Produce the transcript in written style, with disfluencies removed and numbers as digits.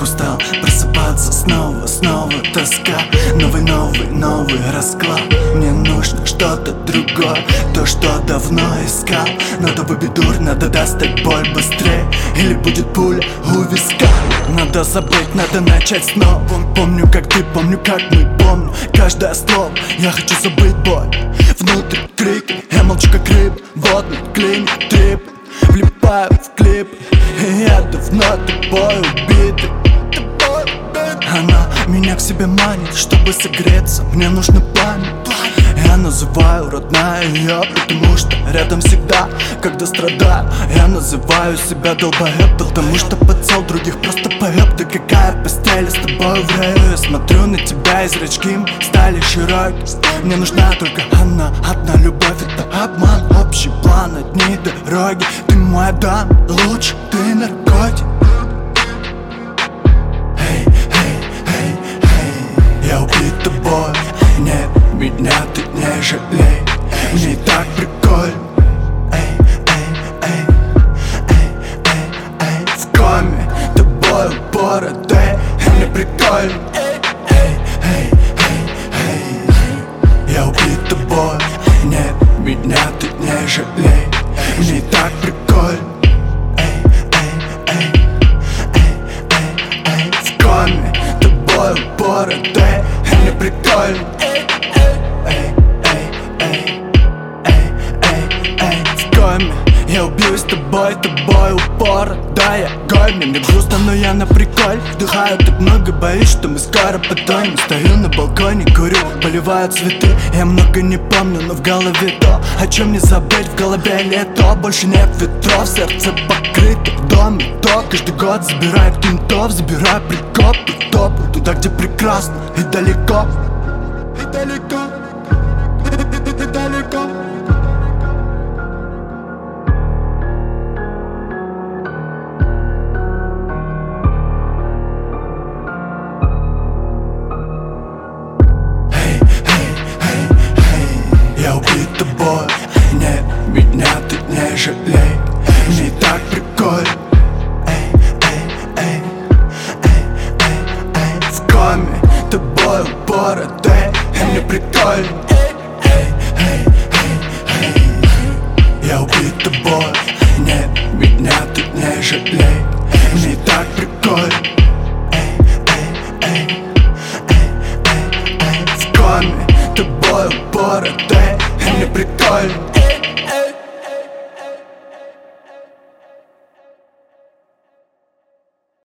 устал просыпаться снова тоска. Новый расклад. Мне нужно что-то другое, то, что давно искал. Надо выбить дурь, надо достать боль быстрее, или будет пуля у виска. Надо забыть, надо начать снова. Помню, как ты, помню, как мы, помню каждое слово. Я хочу забыть боль. Внутрь крик, я молчу как рыб. Водный клин, трип. Влипаю в клип, и я давно тобой убитый. Она меня к себе манит, чтобы согреться. Мне нужна память. Я называю родная ее, потому что рядом всегда, когда страдаю. Я называю себя долбоеб, потому что подсел других просто поеб. Да какая постель с тобой в раю. Я смотрю на тебя, и зрачки стали широки. Мне нужна только одна любовь. Это обман, общий план, одни дороги. Ты мой Адам, луч, ты наркотик. Я убит тобой, нет, меня ты не жалей. Мне и так прикольно. В коме тобой бороды, мне прикольно. Я убит тобой, нет, меня ты не жалей. Мне и так прикольно. В коме тобой бороды, мне прикольно. В коме я убью с тобой упор. Да, я голь, мне грустно, но я на приколь. Вдыхаю так много, боюсь, что мы скоро потонем. Стою на балконе, курю, поливаю цветы. Я много не помню, но в голове то, о чем не забыть. В голове лето, больше нет ветров. Сердце покрыто в доме, то каждый год забираю кентов, забираю прикоп и топу туда, где прекрасно и далеко. И далеко, и далеко. Я убит тобой, нет, меня ты не жалей. Мне и так прикольно. В коме тобой бороды, мне прикольно. Я убит тобой, нет, меня ты не жалей. Мне и так прикольно. В коме тобой бороды, мне прикольно.